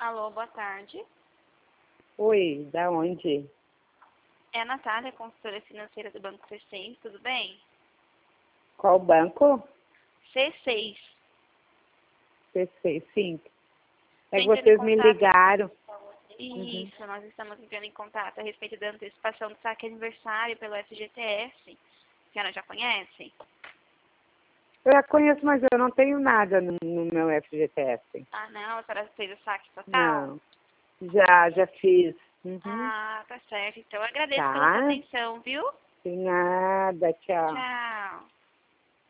Alô, boa tarde. Oi, da onde? É a Natália, consultora financeira do Banco C6, tudo bem? Qual banco? C6. C6, sim. É Tô que entrando em vocês me contato. ligaram. Isso, nós estamos entrando em contato a respeito da antecipação do saque aniversário pelo FGTS. A senhora já conhece? Eu a conheço, mas eu não tenho nada no meu FGTS. Ah, não, a senhora fez o saque total? Não. Já fiz. Uhum. Ah, tá certo. Então, eu agradeço pela sua Tá? atenção, viu? Sem nada, tchau. Tchau.